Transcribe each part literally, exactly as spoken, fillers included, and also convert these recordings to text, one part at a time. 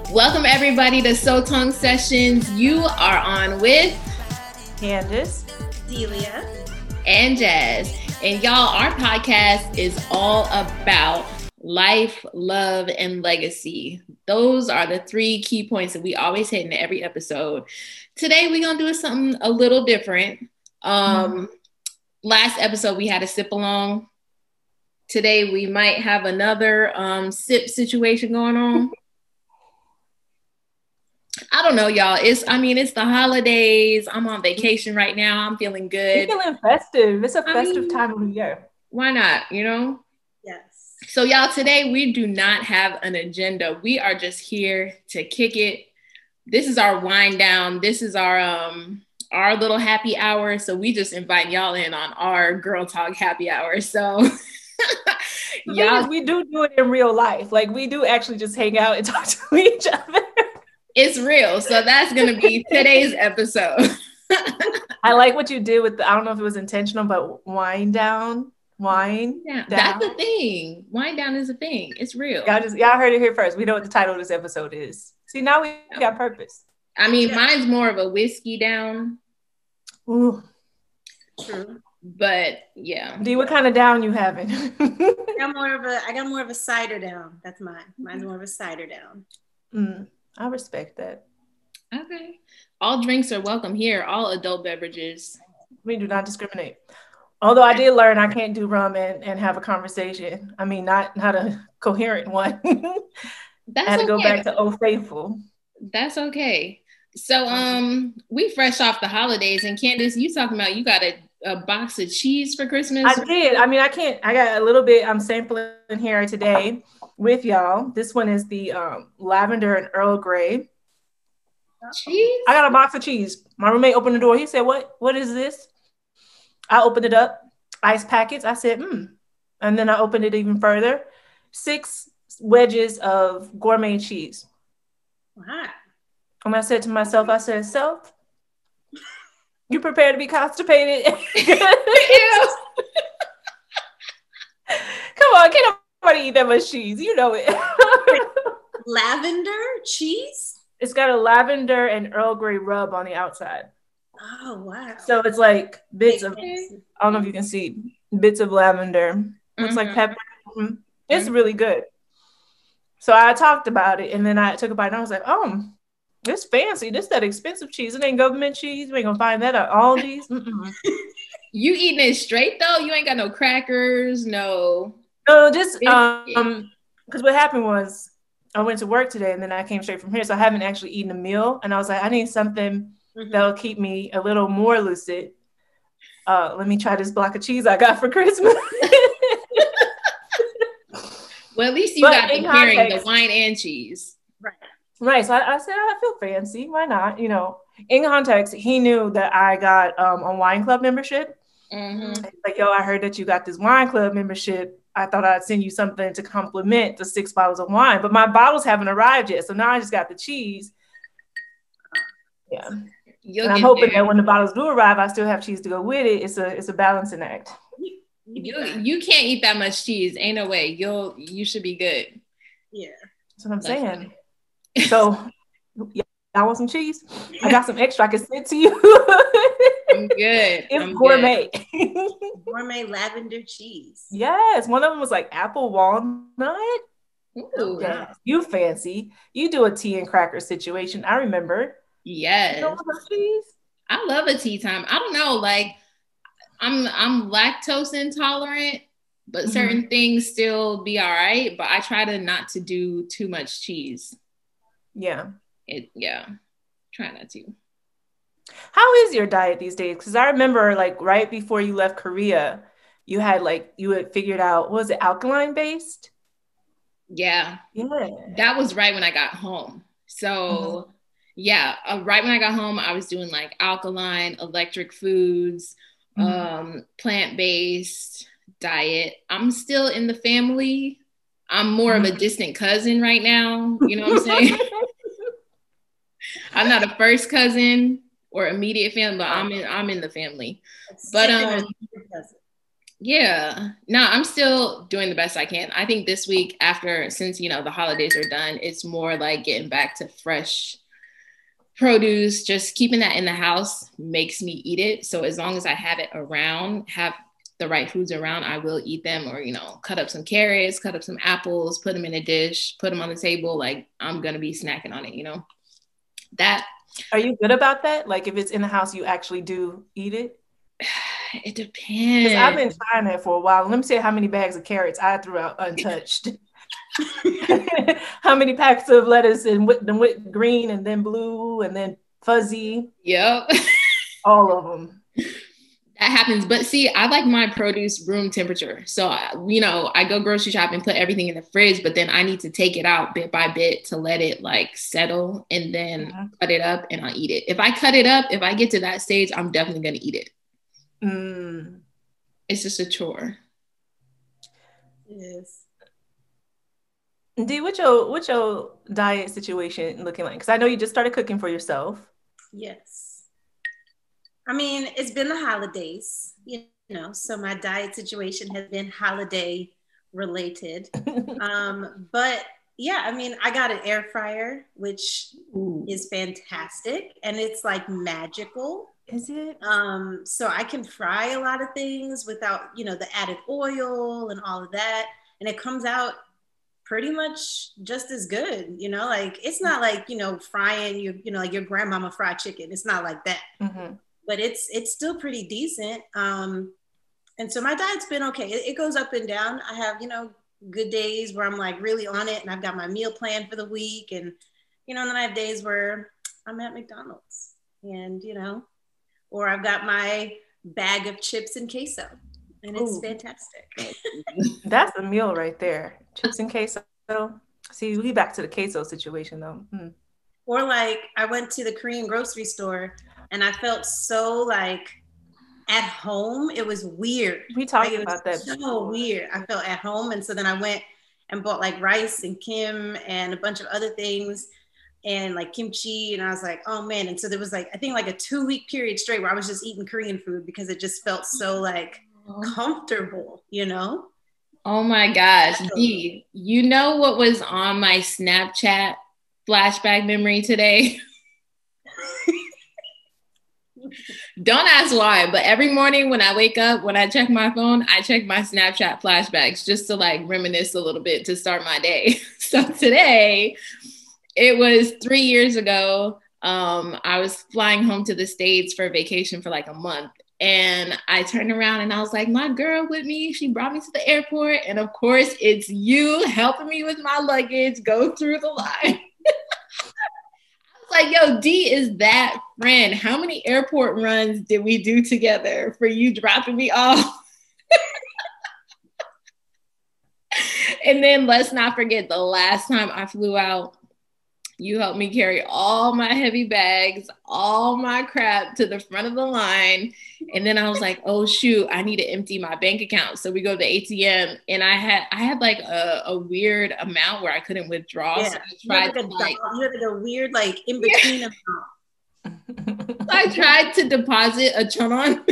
Welcome everybody to Sew Tongue Sessions. You are on with Candace, Delia, and Jazz. And y'all, our podcast is all about life, love, and legacy. Those are the three key points that we always hit in every episode. Today, we're going to do something a little different. Um, mm-hmm. Last episode, we had a sip along. Today, we might have another um, sip situation going on. I don't know, y'all. It's, I mean, it's the holidays. I'm on vacation right now. I'm feeling good. You're feeling festive. It's a festive I mean, time of the year. Why not, you know? Yes. So, y'all, today we do not have an agenda. We are just here to kick it. This is our wind down. This is our um our little happy hour. So we just invite y'all in on our girl talk happy hour. So y'all, we do do it in real life. Like we do actually just hang out and talk to each other. It's real. So that's going to be today's episode. I like what you did with the, I don't know if it was intentional, but wind down, wind yeah, down. That's the thing. Wind down is a thing. It's real. Y'all just, y'all heard it here first. We know what the title of this episode is. See, now we got purpose. I mean, yeah. Mine's more of a whiskey down. Ooh. True. But yeah. D, what kind of down you having? I got more of a I got more of a cider down. That's mine. Mine's more of a cider down. Mm. I respect that. Okay. All drinks are welcome here. All adult beverages. We do not discriminate. Although I did learn I can't do rum and, and have a conversation. I mean, not, not a coherent one. That's I had to okay. go back to Old Faithful. That's okay. So um, we fresh off the holidays. And Candace, you talking about you got a, a box of cheese for Christmas? I did. I mean, I can't. I got a little bit. I'm sampling here today with y'all. This one is the um, lavender and Earl Grey cheese. I got a box of cheese. My roommate opened the door. He said, "What? What is this?" I opened it up. Ice packets. I said, "Hmm." And then I opened it even further. Six wedges of gourmet cheese. Wow. And I said to myself, I said, "Self, you prepared to be constipated?" Come on, can't nobody eat that much cheese. You know it. Lavender cheese? It's got a lavender and Earl Grey rub on the outside. Oh, wow. So it's like bits of, I don't know if you can see, bits of lavender. Mm-hmm. Looks like pepper. Mm-hmm. It's mm-hmm. really good. So I talked about it and then I took a bite and I was like, oh, it's fancy. This that expensive cheese. It ain't government cheese. You ain't gonna find that at Aldi's. You eating it straight though? You ain't got no crackers, no. No, just um, because what happened was I went to work today and then I came straight from here, so I haven't actually eaten a meal. And I was like, I need something mm-hmm. that'll keep me a little more lucid. Uh, let me try this block of cheese I got for Christmas. Well, at least you but got the pairing, the wine and cheese. Right. Right. So I, I said, I feel fancy. Why not? You know, in context, he knew that I got um, a wine club membership. Mm-hmm. Like, yo, I heard that you got this wine club membership. I thought I'd send you something to compliment the six bottles of wine, but my bottles haven't arrived yet. So now I just got the cheese. Yeah. You'll and I'm hoping there. that when the bottles do arrive, I still have cheese to go with it. It's a it's a balancing act. You you can't eat that much cheese. Ain't no way. You'll you should be good. Yeah. That's what I'm That's saying. Funny. So, yeah, I want some cheese. I got some extra I can send to you. I'm good. It's I'm gourmet. Good. Gourmet lavender cheese. Yes. One of them was like apple walnut. Ooh. Yes. You fancy. You do a tea and cracker situation. I remember. Yes. You know cheese? I love a tea time. I don't know. Like, I'm I'm lactose intolerant. But mm-hmm. certain things still be all right. But I try to not to do too much cheese. Yeah. It yeah. Try not to. How is your diet these days? Because I remember like right before you left Korea, you had like you had figured out, what was it, alkaline based? Yeah. Yeah. That was right when I got home. So mm-hmm. yeah, uh, right when I got home, I was doing like alkaline, electric foods, mm-hmm. um, plant-based diet. I'm still in the family. I'm more of a distant cousin right now. You know what I'm saying? I'm not a first cousin or immediate family, but I'm in I'm in the family. But um Yeah, no, I'm still doing the best I can. I think this week after, since, you know, the holidays are done, it's more like getting back to fresh produce. Just keeping that in the house makes me eat it. So as long as I have it around, have the right foods around, I will eat them. Or, you know, cut up some carrots, cut up some apples, put them in a dish, put them on the table. Like, I'm going to be snacking on it, you know, that. Are you good about that? Like, if it's in the house, you actually do eat it? It depends. Because I've been trying that for a while. Let me see how many bags of carrots I threw out untouched. How many packs of lettuce and with them with green and then blue and then fuzzy. Yep. All of them. That happens. But see, I like my produce room temperature. So, you know, I go grocery shopping, put everything in the fridge, but then I need to take it out bit by bit to let it like settle and then mm-hmm. cut it up and I'll eat it. If I cut it up, if I get to that stage, I'm definitely going to eat it. Mm. It's just a chore. Yes. D, what's your, what's your diet situation looking like? Because I know you just started cooking for yourself. Yes. I mean, it's been the holidays, you know, so my diet situation has been holiday related. um, but yeah, I mean, I got an air fryer, which Ooh. Is fantastic. And it's like magical. Is it? Um, so I can fry a lot of things without, you know, the added oil and all of that. And it comes out pretty much just as good, you know, like it's not like, you know, frying your, you know, like your grandmama fried chicken. It's not like that. Mm-hmm. But it's it's still pretty decent. Um, and so my diet's been okay. It, it goes up and down. I have, you know, good days where I'm like really on it and I've got my meal plan for the week. And, you know, and then I have days where I'm at McDonald's and, you know, or I've got my bag of chips and queso and it's Ooh. Fantastic. That's a meal right there. Chips and queso. See, we back to the queso situation though. Hmm. Or like I went to the Korean grocery store and I felt so like at home. It was weird. We talked like, about that. So before. Weird. I felt at home. And so then I went and bought like rice and kim and a bunch of other things and like kimchi. And I was like, oh man. And so there was like, I think like a two week period straight where I was just eating Korean food because it just felt so like comfortable, you know? Oh my gosh. D, you know what was on my Snapchat flashback memory today? Don't ask why, but every morning when I wake up, when I check my phone, I check my Snapchat flashbacks just to like reminisce a little bit to start my day. So today, it was three years ago. Um, I was flying home to the States for a vacation for like a month. And I turned around and I was like, my girl with me, she brought me to the airport. And of course, it's you helping me with my luggage, go through the line. Like, yo, D is that friend. How many airport runs did we do together for you dropping me off? And then let's not forget the last time I flew out, you helped me carry all my heavy bags, all my crap to the front of the line. And then I was like, oh shoot, I need to empty my bank account. So we go to the A T M and I had I had like a, a weird amount where I couldn't withdraw. Yeah. So I tried you, to, like, like, you had like a weird like in between yeah. amount. So I tried to deposit a chon.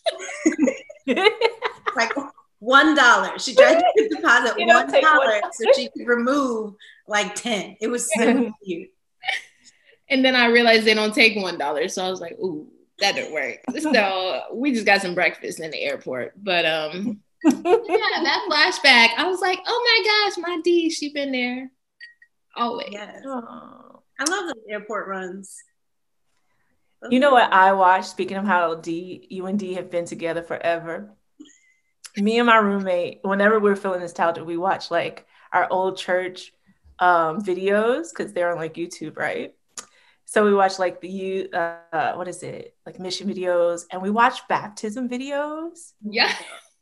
Like one dollar. She tried to deposit you one dollar so she could remove like ten. It was so weird. And then I realized they don't take one dollar. So I was like, ooh, that didn't work. So we just got some breakfast in the airport. But um, yeah, that flashback, I was like, oh my gosh, my D, she been there always. Yes. Oh. I love those airport runs. Those you know what I watched? Speaking of how D, you and D have been together forever. Me and my roommate, whenever we're feeling nostalgic, we watch like our old church um, videos because they're on like YouTube, right? So we watch like the, uh, what is it? Like mission videos, and we watch baptism videos. Yeah.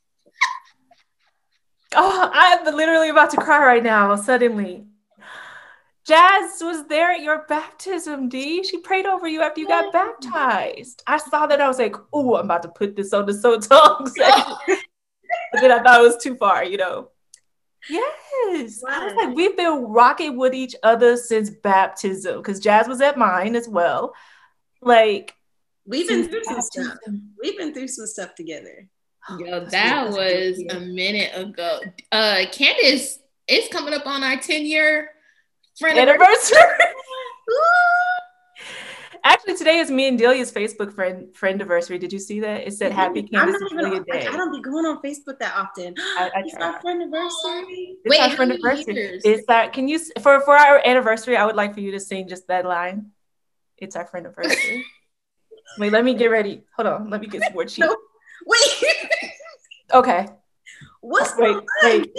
Oh, I'm literally about to cry right now, suddenly. Jazz was there at your baptism, D. She prayed over you after you got baptized. I saw that. I was like, oh, I'm about to put this on the So Tongue section. But then I thought it was too far, you know. Yes. Wow. I was like, we've been rocking with each other since baptism because Jazz was at mine as well. Like, we've been through baptism. some stuff. We've been through some stuff together. Yo, that was a minute ago. Uh, Candace, it's coming up on our ten year friend anniversary. Actually, today is me and Delia's Facebook friend friend anniversary. Did you see that? It said Happy Candace and Delia Day. I don't be going on Facebook that often. I, I it's our friend anniversary. It's Wait, our friend anniversary. Years? Is that? Can you for for our anniversary? I would like for you to sing just that line. It's our friend anniversary. Wait, let me get ready. Hold on. Let me get some more cheap. No, wait. Okay. What's wait, wait.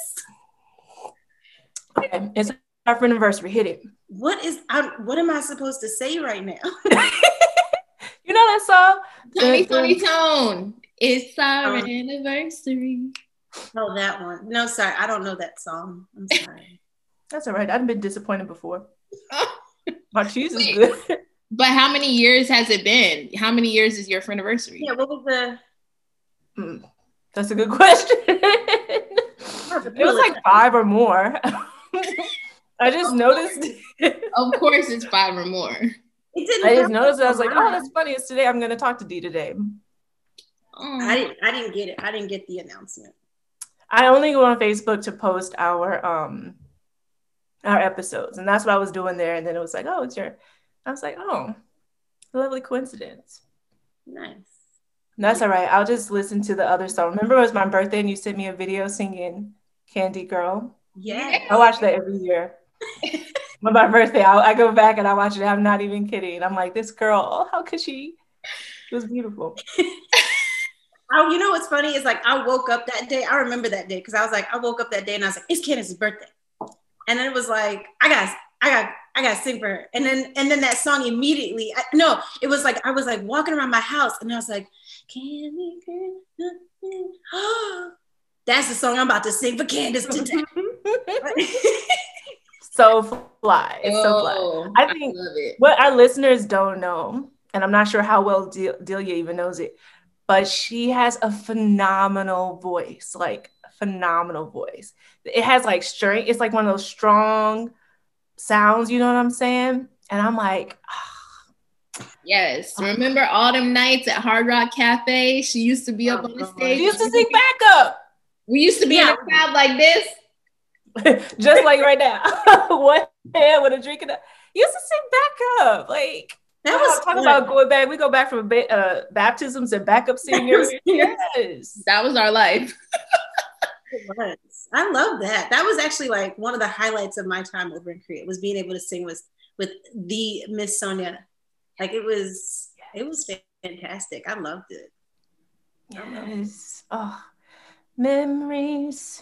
Okay, it's our friend anniversary. Hit it. What is? I, what am I supposed to say right now? You know that song? Tony, Tony, Tone. It's our um, anniversary. Oh, that one. No, sorry, I don't know that song. I'm sorry. That's all right. I've been disappointed before. My cheese is Wait, good. But how many years has it been? How many years is your friend anniversary? Yeah, what was the? Mm, that's a good question. It was like five or more. I just noticed. Of course, it's five or more. I just noticed it. I was like, oh, that's funny. It's today. I'm going to talk to Dee today. Oh. I didn't. I didn't get it. I didn't get the announcement. I only go on Facebook to post our um our episodes, and that's what I was doing there. And then it was like, oh, it's your. I was like, oh, lovely coincidence. Nice. That's all right. I'll just listen to the other song. Remember, it was my birthday, and you sent me a video singing "Candy Girl." Yeah, I watch that every year. On my birthday, I, I go back and I watch it. I'm not even kidding. I'm like, this girl, oh, how could she? It was beautiful. Oh, you know what's funny is like I woke up that day. I remember that day because I was like, I woke up that day and I was like, it's Candace's birthday, and then it was like, I got, I got, I got to sing for her, and then and then that song immediately. I, no, it was like I was like walking around my house and I was like, Candy Girl. That's the song I'm about to sing for Candace today. So fly. It's so fly. I think I what our listeners don't know, and I'm not sure how well De- Delia even knows it, but she has a phenomenal voice, like a phenomenal voice. It has like strength. It's like one of those strong sounds, you know what I'm saying? And I'm like, oh. Yes. Remember all them nights at Hard Rock Cafe? She used to be up on the stage. She used to sing backup. We used to be yeah. in a crowd like this. Just like right now. One hand with a drink in the used to sing back up. Like that was talking about going back. We go back from uh, baptisms and backup singers. Yes. That was our life. It was. I love that. That was actually like one of the highlights of my time over in Korea was being able to sing with with the Miss Sonia. Like it was it was fantastic. I loved it. Yes. Oh, memories.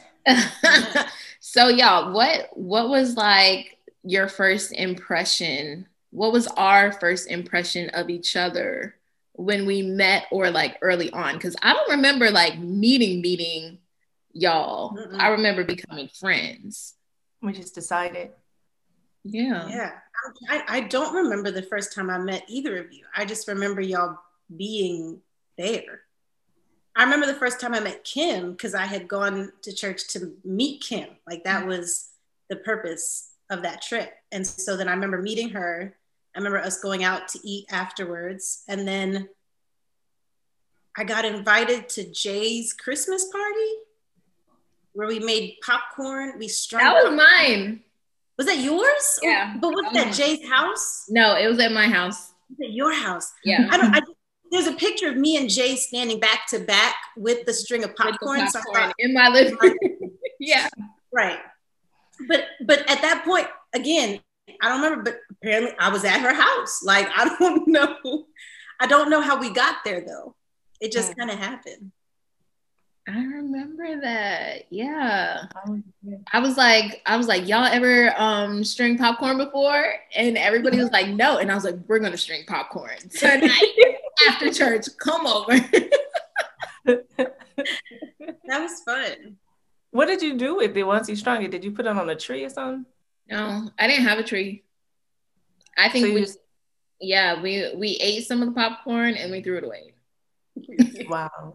So y'all, what what was like your first impression? What was our first impression of each other when we met or like early on? Because I don't remember like meeting meeting y'all. Mm-mm. I remember becoming friends. We just decided. Yeah. Yeah. I, I don't remember the first time I met either of you. I just remember y'all being there. I remember the first time I met Kim because I had gone to church to meet Kim. Like that was the purpose of that trip. And so then I remember meeting her. I remember us going out to eat afterwards. And then I got invited to Jay's Christmas party where we made popcorn. We strung That was popcorn. mine. Was that yours? Yeah. But was that, that Jay's house? No, it was at my house. Was it your house? Yeah. I don't I There's a picture of me and Jay standing back to back with the string of popcorn, popcorn so thought, in my living room. Yeah, right. But but at that point, again, I don't remember. But apparently, I was at her house. Like I don't know. I don't know how we got there though. It just kind of happened. I remember that. Yeah. I was like, I was like, y'all ever um string popcorn before? And everybody was like, no. And I was like, we're gonna string popcorn tonight after church. Come over. That was fun. What did you do with it once you strung it? Did you put it on a tree or something? No, I didn't have a tree. I think so we just... yeah, we we ate some of the popcorn and we threw it away. Wow.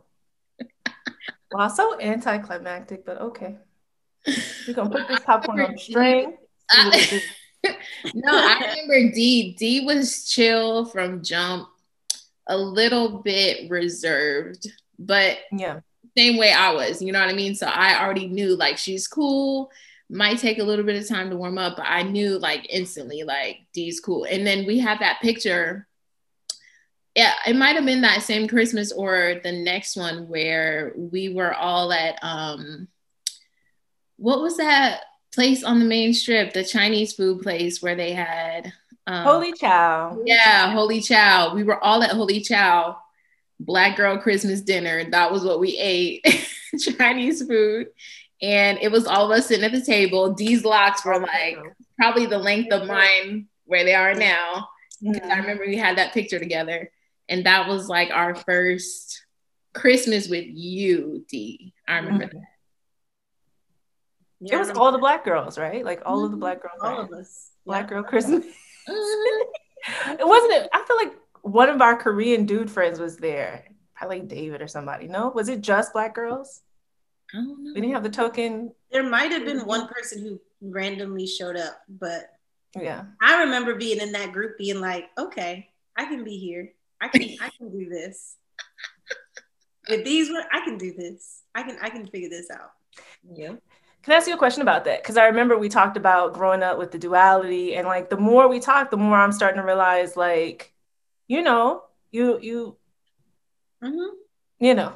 Wow, so anticlimactic, but okay. We're gonna put this popcorn on the string. I, no, I remember D. D was chill from jump, a little bit reserved, but yeah, same way I was, you know what I mean? So I already knew like she's cool. Might take a little bit of time to warm up, but I knew like instantly like Dee's cool. And then we have that picture. Yeah, it might have been that same Christmas or the next one where we were all at um what was that place on the main strip, the Chinese food place where they had um, Holy Chow. Yeah, Holy Chow. We were all at Holy Chow, Black girl Christmas dinner. That was what we ate. Chinese food. And it was all of us sitting at the table. These locks were like probably the length of mine where they are now. Because mm-hmm. I remember we had that picture together. And that was like our first Christmas with you, Dee. I remember mm-hmm. that. Yeah, it was all the Black girls, right? Like all mm-hmm. of the Black girls. All of us. Black yeah. girl Christmas. It wasn't, it, I feel like one of our Korean dude friends was there. Probably David or somebody. No? Was it just Black girls? I don't know. We didn't have the token. There might have been one person who randomly showed up, but yeah, I remember being in that group being like, okay, I can be here. I can I can do this. With these, I can do this. I can I can figure this out. Yeah. Can I ask you a question about that? Because I remember we talked about growing up with the duality, and like the more we talk, the more I'm starting to realize, like, you know, you you, mm-hmm. you know.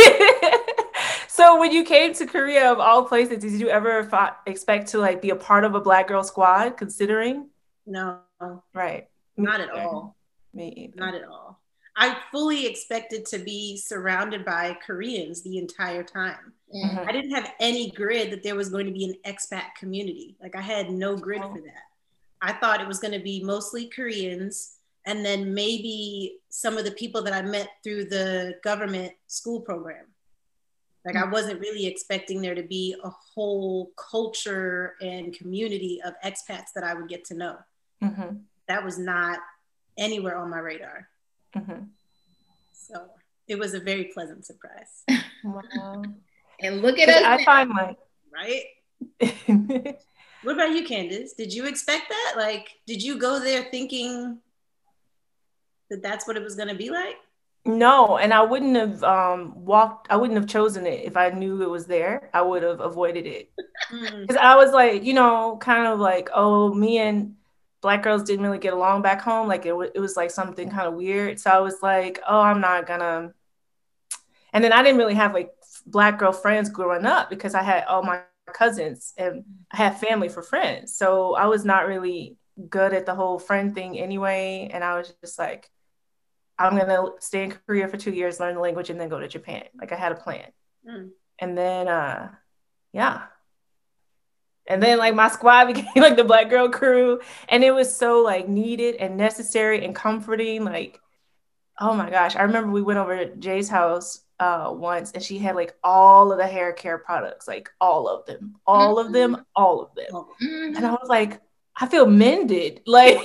So when you came to Korea, of all places, did you ever f- expect to like be a part of a Black girl squad? Considering, no, right, not at all. Me either. Not at all. I fully expected to be surrounded by Koreans the entire time. Mm-hmm. I didn't have any grid that there was going to be an expat community. Like I had no grid oh. for that. I thought it was going to be mostly Koreans, and then maybe some of the people that I met through the government school program. Like I wasn't really expecting there to be a whole culture and community of expats that I would get to know. Mm-hmm. That was not anywhere on my radar. Mm-hmm. So it was a very pleasant surprise. Wow. And look at us. I now. find like, right? What about you, Candace? Did you expect that? Like, did you go there thinking that that's what it was going to be like? No, and I wouldn't have um, walked, I wouldn't have chosen it if I knew it was there. I would have avoided it. Because I was like, you know, kind of like, oh, me and Black girls didn't really get along back home. Like it, w- it was like something kind of weird. So I was like, oh, I'm not gonna. And then I didn't really have like Black girl friends growing up because I had all my cousins and I had family for friends. So I was not really good at the whole friend thing anyway. And I was just like, I'm going to stay in Korea for two years, learn the language, and then go to Japan. Like I had a plan. Mm. And then, uh, yeah. And then like my squad became like the Black girl crew. And it was so like needed and necessary and comforting. Like, oh my gosh. I remember we went over to Jay's house uh, once and she had like all of the hair care products, like all of them, all of them, all of them. Mm-hmm. And I was like, I feel mended. Like,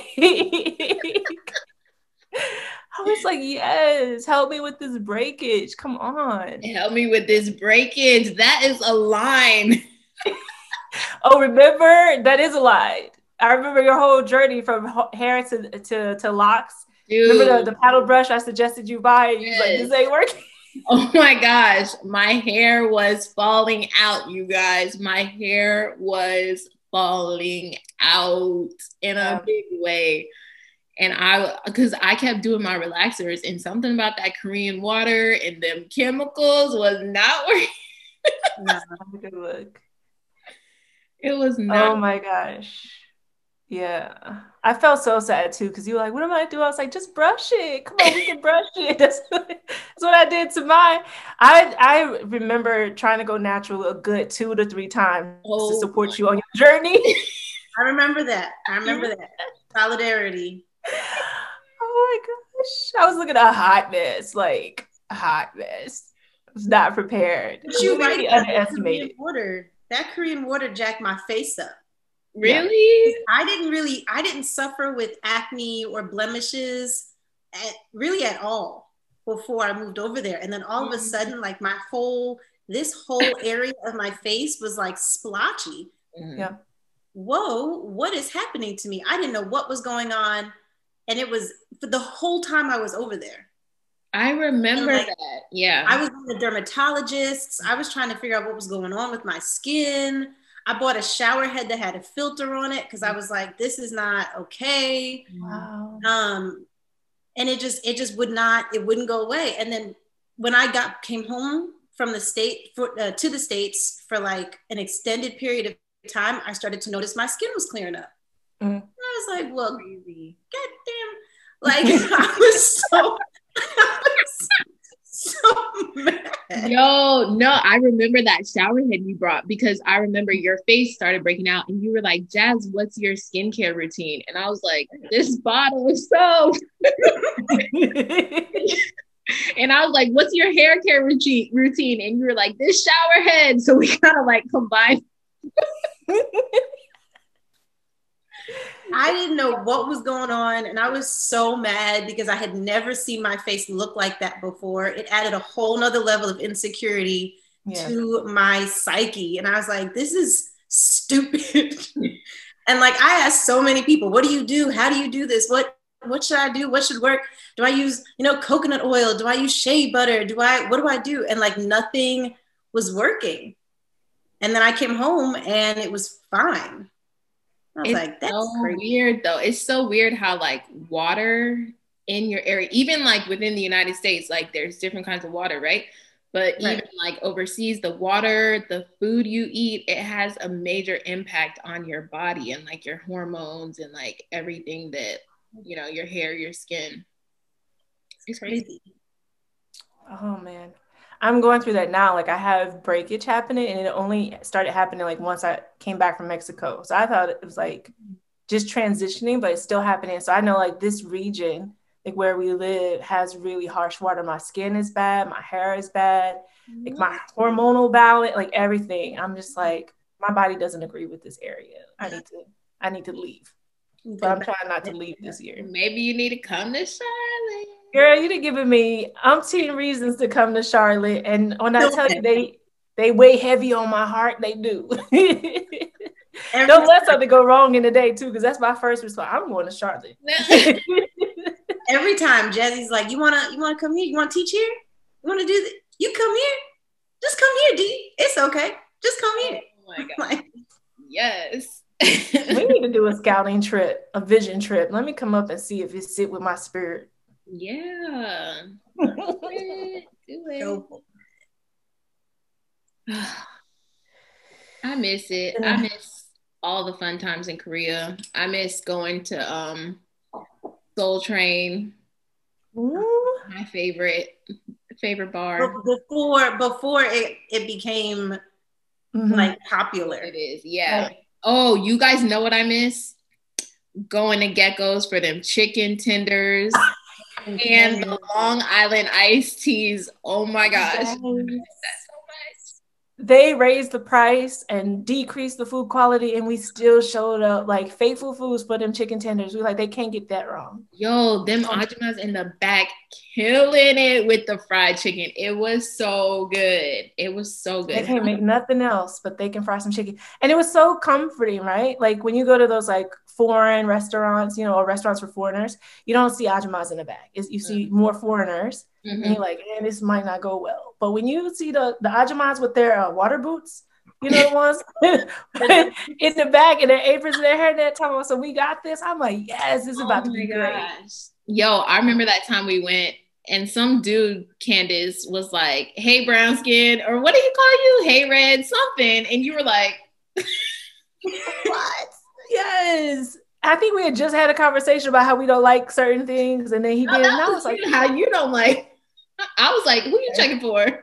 I was like, yes, help me with this breakage. Come on. Help me with this breakage. That is a line. Oh, remember? That is a lie. I remember your whole journey from hair to to, to locks. Dude. Remember the, the paddle brush I suggested you buy? And you was like, this ain't working. Oh my gosh. My hair was falling out, you guys. My hair was falling out in a yeah. big way. And I, because I kept doing my relaxers and something about that Korean water and them chemicals was not working. No, good look. It was not. Oh my gosh. Yeah. I felt so sad too because you were like, what am I doing? I was like, just brush it. Come on, we can brush it. That's what, that's what I did to mine. I I remember trying to go natural a good two to three times oh. to support you on your journey. I remember that. I remember that. Solidarity. Oh my gosh. I was looking at a hot mess, like a hot mess. I was not prepared. But you right, underestimated. Water. That Korean water jacked my face up. Really? I didn't really, I didn't suffer with acne or blemishes at, really at all before I moved over there. And then all of a sudden, like my whole, this whole area of my face was like splotchy. Yeah. Whoa, what is happening to me? I didn't know what was going on. And it was for the whole time I was over there. I remember like, that. Yeah. I was with the dermatologists. I was trying to figure out what was going on with my skin. I bought a shower head that had a filter on it because I was like, this is not okay. Wow. Um, and it just, it just would not, it wouldn't go away. And then when I got, came home from the state for, uh, to the States for like an extended period of time, I started to notice my skin was clearing up. Mm. I was like, well, crazy. Goddamn. Like I was so, I was so mad. Yo, no, I remember that shower head you brought because I remember your face started breaking out and you were like, Jazz, what's your skincare routine? And I was like, this bottle is soap. And I was like, what's your hair care routine? routine? And you were like, this shower head. So we kind of like combined. I didn't know what was going on. And I was so mad because I had never seen my face look like that before. It added a whole nother level of insecurity yeah. to my psyche. And I was like, this is stupid. And like, I asked so many people, what do you do? How do you do this? What, what should I do? What should work? Do I use, you know, coconut oil? Do I use shea butter? Do I, what do I do? And like, nothing was working. And then I came home and it was fine. I was it's like, that's so crazy. weird though. It's so weird how like water in your area, even like within the United States, like there's different kinds of water, right? But right. even like overseas, the water, the food you eat, it has a major impact on your body and like your hormones and like everything that, you know, your hair, your skin. It's crazy. Oh man. I'm going through that now. Like I have breakage happening and it only started happening like once I came back from Mexico. So I thought it was like just transitioning, but it's still happening. So I know like this region, like where we live has really harsh water. My skin is bad. My hair is bad. Like my hormonal balance, like everything. I'm just like, my body doesn't agree with this area. I need to, I need to leave. But I'm trying not to leave this year. Maybe you need to come to Charlotte. Girl, you done given me umpteen reasons to come to Charlotte. And when I tell you they they weigh heavy on my heart, they do. Don't let something go wrong in the day too, because that's my first response. I'm going to Charlotte. Every time Jazzy's like, you wanna you wanna come here? You wanna teach here? You wanna do this? You come here? Just come here, D. It's okay. Just come here. Oh my God. Like, yes. We need to do a scouting trip, a vision trip. Let me come up and see if it sit with my spirit. Yeah. Do it. Do it. I miss it. I miss all the fun times in Korea. I miss going to um Soul Train. Ooh. My favorite favorite bar. Before before it, it became mm-hmm. like popular. It is, yeah. Right. Oh, you guys know what I miss? Going to Geckos for them chicken tenders. And the Long Island iced teas. Oh my gosh. Yes. I miss that so much. They raised the price and decreased the food quality, and we still showed up like Faithful Foods for them chicken tenders. We like, they can't get that wrong. Yo, them Ajumas in the back killing it with the fried chicken. It was so good. It was so good. They can't make nothing else, but they can fry some chicken. And it was so comforting, right? Like when you go to those like foreign restaurants, you know, or restaurants for foreigners, you don't see Ajumas in the back. It's, you see more foreigners. Mm-hmm. And you're like, man, this might not go well. But when you see the, the Ajumas with their uh, water boots, you know, the ones in the back and their aprons and their hair and that time, so we got this. I'm like, yes, this is about oh to be great. Yo, I remember that time we went and some dude, Candace, was like, hey, brown skin, or what did he call you? Hey, red, something. And you were like, what? Yes. I think we had just had a conversation about how we don't like certain things, and then he did. Oh, and I was like, how you don't like. I was like, who are you checking for?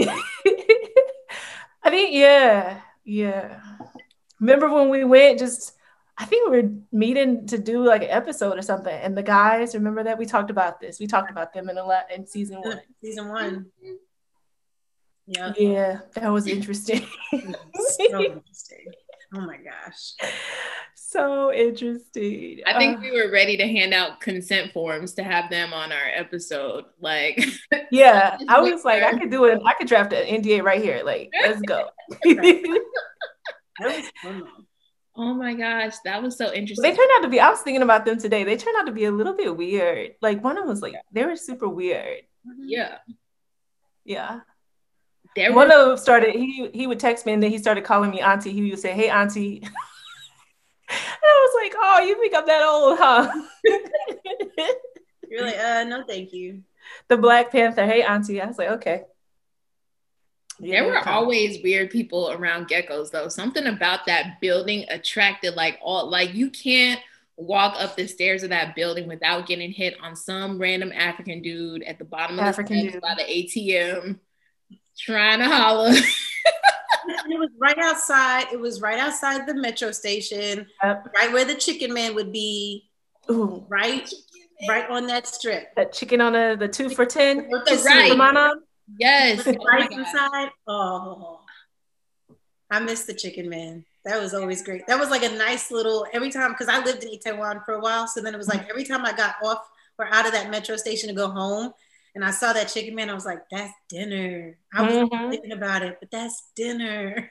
I think, yeah, yeah. Remember when we went, just, I think we were meeting to do like an episode or something, and the guys, remember that? We talked about this. We talked about them in a lot in season one. Season one. Yeah. Yeah, that was interesting. So interesting. Oh my gosh. So interesting. I think uh, we were ready to hand out consent forms to have them on our episode. Like, yeah, I was like, I could do it. I could draft an N D A right here. Like, let's go. That was fun. Oh my gosh, that was so interesting. They turned out to be, I was thinking about them today. They turned out to be a little bit weird. Like one of them was like, they were super weird. Yeah. Yeah. There One were- of them started, he he would text me and then he started calling me auntie. He would say, hey, auntie. I was like, oh, you think I'm that old, huh? You're like, uh, no, thank you. The Black Panther, hey, auntie. I was like, okay. Yeah, there were always weird people around Geckos, though. Something about that building attracted like all, like you can't walk up the stairs of that building without getting hit on some random African dude at the bottom of African the steps dude. by the A T M trying to holler. It was right outside. It was right outside the metro station, yep. right where the chicken man would be. Ooh. Right, right on that strip. That chicken on the, the two for ten. The right. Yes. With the rice oh inside. Oh, I miss the chicken man. That was always great. That was like a nice little, every time, because I lived in Itaewon for a while. So then it was like every time I got off or out of that metro station to go home and I saw that chicken man, I was like, that's dinner. I was mm-hmm. thinking about it, but that's dinner.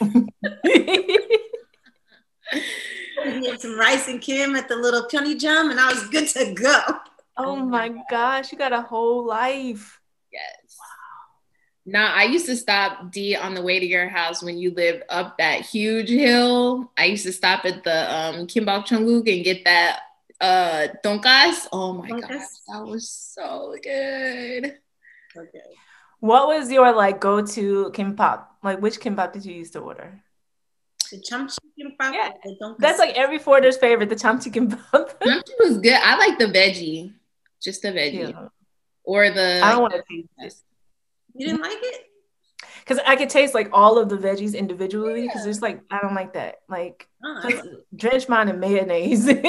We had some rice and Kim at the little Pyeongjam and I was good to go. Oh my gosh, you got a whole life. Yes. Wow. Now, I used to stop D on the way to your house when you lived up that huge hill. I used to stop at the um, Kimbap Cheongguk and get that uh, donkas. Oh my donkas. Gosh, that was so good. Okay. What was your like go-to kimbap? Like, which kimbap did you used to order? The chamchi kimbap. Yeah, that's like every foreigner's favorite. The chamchi kimbap. Chamchi was good. I like the veggie, just the veggie, yeah. or the. I don't want to taste it. You didn't like it? Because I could taste like all of the veggies individually. Because yeah. it's like I don't like that. Like uh, drench mine in mayonnaise. No,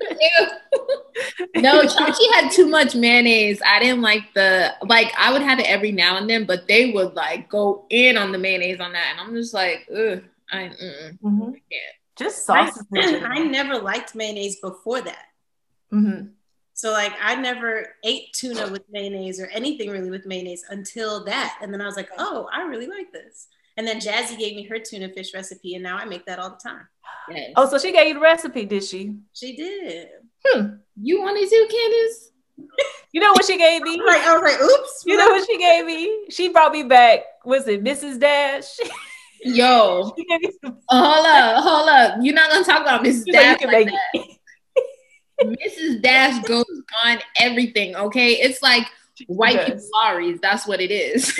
chamchi had too much mayonnaise. I didn't like the like. I would have it every now and then, but they would like go in on the mayonnaise on that, and I'm just like, ugh, I, mm-hmm. I can't. Just sauces. I, I never liked mayonnaise before that. Mm-hmm. So like I never ate tuna with mayonnaise or anything really with mayonnaise until that. And then I was like, oh, I really like this. And then Jazzy gave me her tuna fish recipe and now I make that all the time. Yes. Oh, so she gave you the recipe, did she? She did. Hmm. You wanted to, Candace? You know what she gave me? Like I was like, oops. You know what she gave me? She brought me back, was it Missus Dash? Yo. She gave me some- hold up, hold up. You're not gonna talk about Missus Dash like that. Missus Dash goes on everything, okay? It's like white people lorries. That's what it is.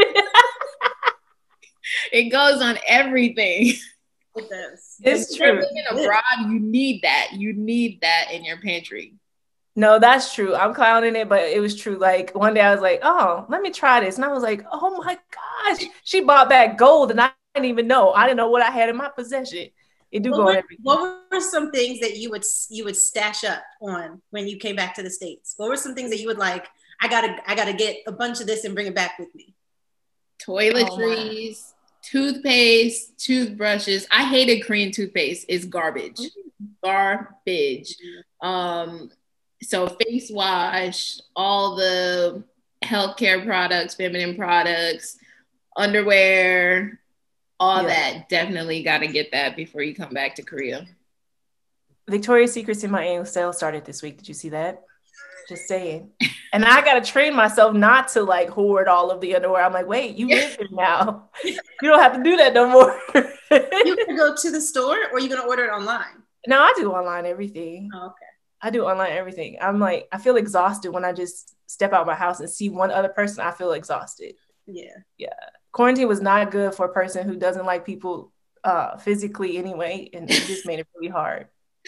It goes on everything. It does. It's true. Living abroad, you need that. You need that in your pantry. No, that's true. I'm clowning it, but it was true. Like one day I was like, oh, let me try this. And I was like, oh my gosh. She bought back gold and I didn't even know. I didn't know what I had in my possession. It do what, go on were, everything. What were some things that you would you would stash up on when you came back to the States? What were some things that you would like, I gotta I gotta get a bunch of this and bring it back with me? Toiletries, oh, toothpaste, toothbrushes. I hated Korean toothpaste. It's garbage. Mm-hmm. Garbage. Um, so face wash, all the healthcare products, feminine products, underwear, all yeah. that. Definitely got to get that before you come back to Korea. Victoria's Secret's in my annual sale started this week. Did you see that? Just saying. And I got to train myself not to like hoard all of the underwear. I'm like, wait, you live here now. You don't have to do that no more. You can go to the store or you're going to order it online? No, I do online everything. Oh, okay. I do online everything. I'm like, I feel exhausted when I just step out of my house and see one other person. I feel exhausted. Yeah. Yeah. Quarantine was not good for a person who doesn't like people uh, physically anyway. And it just made it really hard.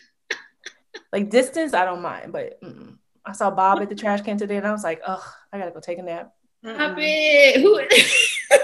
Like distance, I don't mind. But mm-mm. I saw Bob at the trash can today and I was like, ugh, I got to go take a nap. Stop it. Who?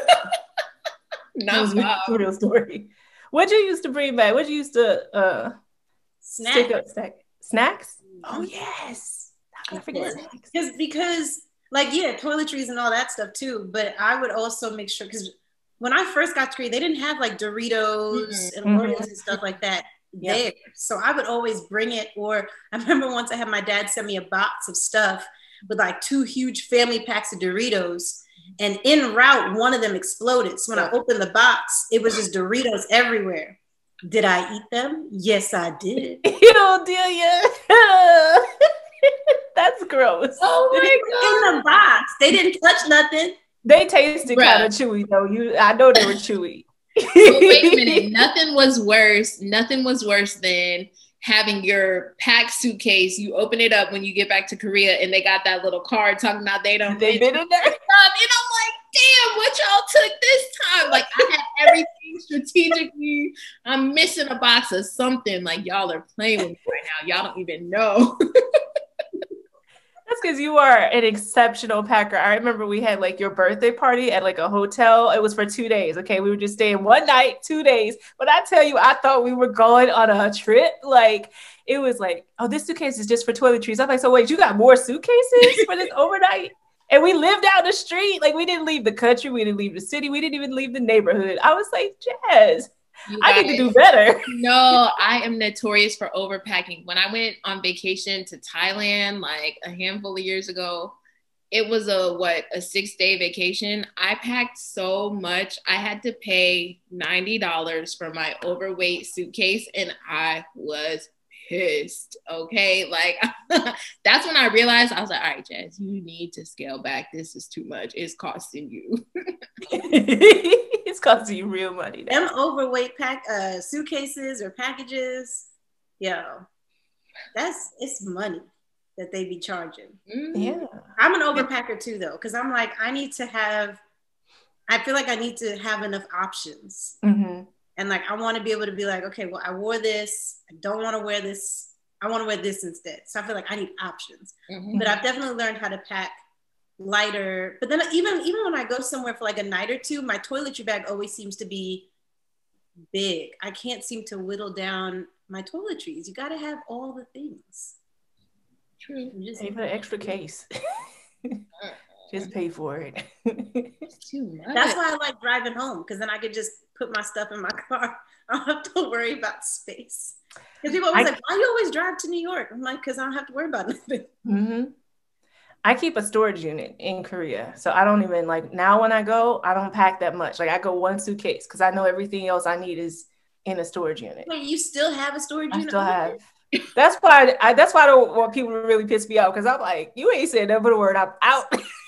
Not Bob. It's a real story. What'd you used to bring back? What'd you used to uh, Snack. stick up? Stack? Snacks? Oh, yes. I forget yeah. snacks. Because, because, like, yeah, toiletries and all that stuff too. But I would also make sure, because when I first got to Korea, they didn't have like Doritos mm-hmm. and Oreos mm-hmm. and stuff like that yep. there. So I would always bring it. Or I remember once I had my dad send me a box of stuff with like two huge family packs of Doritos. And en route, one of them exploded. So when I opened the box, it was just Doritos everywhere. Did I eat them? Yes, I did. You Delia. That's gross. Oh my god! In the box, they didn't touch nothing. They tasted kind of chewy though. You, I know they were chewy. But wait a minute. Nothing was worse. Nothing was worse than having your packed suitcase. You open it up when you get back to Korea, and they got that little card talking about they don't. They've been in there. And I'm like, damn, what y'all took this time? Like I had everything strategically. I'm missing a box of something. Like y'all are playing with me right now. Y'all don't even know. That's because you are an exceptional packer. I remember we had like your birthday party at like a hotel. It was for two days. Okay. We were just staying one night, two days. But I tell you, I thought we were going on a trip. Like it was like, oh, this suitcase is just for toiletries. I'm like, so wait, you got more suitcases for this overnight? And we lived down the street. Like we didn't leave the country. We didn't leave the city. We didn't even leave the neighborhood. I was like, Jazz, I need to do better. No, I am notorious for overpacking. When I went on vacation to Thailand, like a handful of years ago, it was a, what, a six day vacation. I packed so much. I had to pay ninety dollars for my overweight suitcase and I was pissed. Okay. Like that's when I realized I was like, all right, Jazz, you need to scale back. This is too much. It's costing you. It's costing you real money now. Them overweight pack uh, suitcases or packages, yo, that's it's money that they be charging. Mm-hmm. Yeah, I'm an overpacker too, though, because I'm like, I need to have. I feel like I need to have enough options, mm-hmm. and like I want to be able to be like, okay, well, I wore this. I don't want to wear this. I want to wear this instead. So I feel like I need options. Mm-hmm. But I've definitely learned how to pack lighter. But then even even when I go somewhere for like a night or two, my toiletry bag always seems to be big. I can't seem to whittle down my toiletries. You got to have all the things. True. Just pay for the extra case. Just pay for it. It's too much. That's why I like driving home, because then I could just put my stuff in my car. I don't have to worry about space. Because people always I, like, why you always drive to New York? I'm like, because I don't have to worry about nothing. Mm-hmm. I keep a storage unit in Korea. So I don't even like, now when I go, I don't pack that much. Like I go one suitcase because I know everything else I need is in a storage unit. Wait, you still have a storage I unit? still have. That's why I, that's why I don't want people to really piss me off, because I'm like, you ain't said that but a word. I'm out.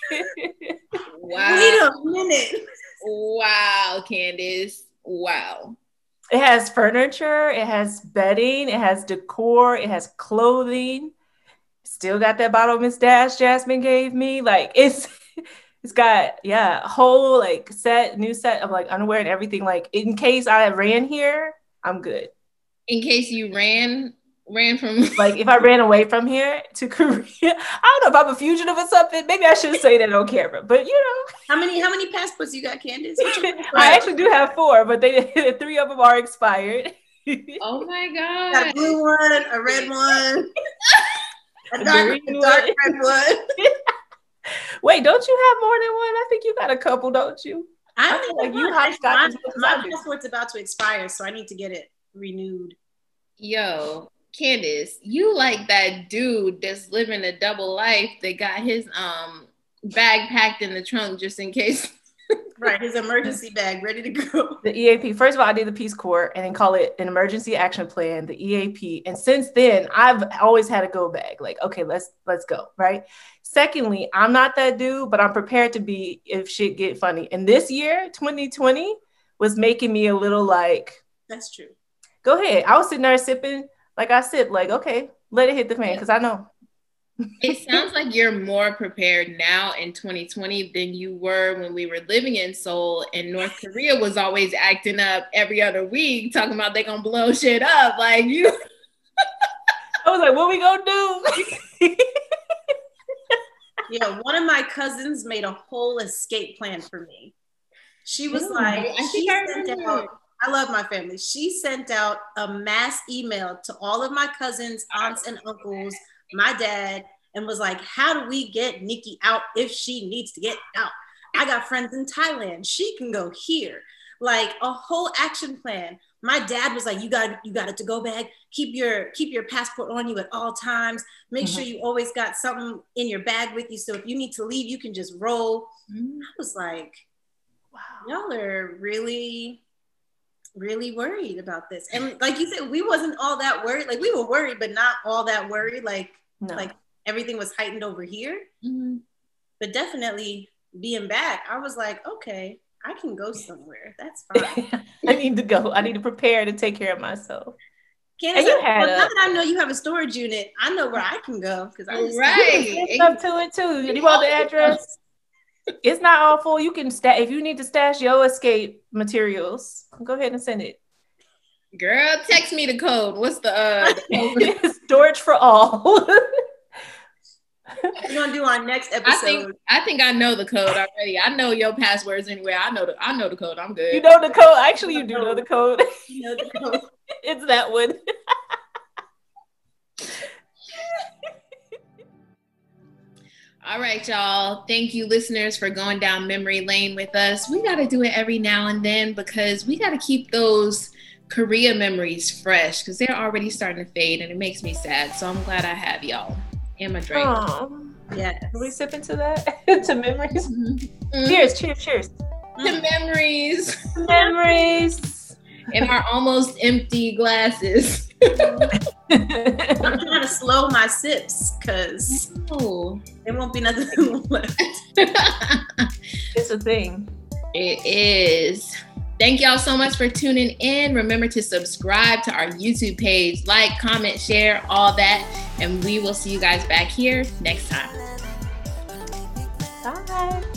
Wow. Wait a minute. Wow, Candace. Wow. It has furniture, it has bedding, it has decor, it has clothing. Still got that bottle Miss Dash Jasmine gave me. Like it's it's got, yeah, a whole like set, new set of like underwear and everything. Like in case I ran here, I'm good. In case you ran ran from like if I ran away from here to Korea, I don't know if I'm a fugitive or something. Maybe I shouldn't say that on camera, but you know. How many how many passports you got, Candace? I actually do have four, but they three of them are expired. Oh my god. Got a blue one, a red one, a dark, a dark red one. Wait, don't you have more than one? I think you got a couple, don't you? I, I feel like you have my, my passport's about to expire, so I need to get it renewed. Yo, Candace, you like that dude that's living a double life that got his um bag packed in the trunk just in case. Right, his emergency bag ready to go. The E A P. First of all, I did the Peace Corps and then call it an emergency action plan, the E A P. And since then, I've always had a go bag. Like, okay, let's let's go, right? Secondly, I'm not that dude, but I'm prepared to be if shit get funny. And this year, twenty twenty, was making me a little like, that's true. Go ahead. I was sitting there sipping, like I sipped, like, okay, let it hit the fan, because I know. It sounds like you're more prepared now in twenty twenty than you were when we were living in Seoul and North Korea was always acting up every other week, talking about they gonna blow shit up. Like you. I was like, what we gonna do? Yeah, one of my cousins made a whole escape plan for me. She was Ooh, like, I she sent out, I love my family. She sent out a mass email to all of my cousins, aunts, and uncles, my dad, and was like, how do we get Nikki out if she needs to get out? I got friends in Thailand. She can go here. Like a whole action plan. My dad was like, you got you got it to go bag. Keep your keep your passport on you at all times. Make mm-hmm. sure you always got something in your bag with you. So if you need to leave, you can just roll. Mm-hmm. I was like, wow, y'all are really, really worried about this. And like you said, we wasn't all that worried. Like we were worried, but not all that worried. Like, no. like everything was heightened over here. Mm-hmm. But definitely being back, I was like, okay, I can go somewhere. That's fine. I need to go. I need to prepare to take care of myself. Candace, you had well, now that I know you have a storage unit, I know where I can go because I just right stuff to it too. You want the address? It's not all full. You can stash if you need to stash your escape materials. Go ahead and send it. Girl, text me the code. What's the uh the code? Storage for all. We're gonna do our next episode. I think I think I know the code already. I know your passwords anyway. I know the I know the code. I'm good. You know the code. Actually, you do know the code. You know the code. It's that one. All right, y'all. Thank you, listeners, for going down memory lane with us. We got to do it every now and then because we got to keep those Korea memories fresh because they're already starting to fade and it makes me sad. So I'm glad I have y'all in my drink. Yeah. Can we sip into that? To memories? Mm-hmm. Cheers, cheers, cheers. To memories. Memories. In our almost empty glasses. I'm trying to slow my sips because oh. There won't be nothing left. It's a thing. It is. Thank y'all so much for tuning in. Remember to subscribe to our YouTube page, like, comment, share, all that. And we will see you guys back here next time. Bye.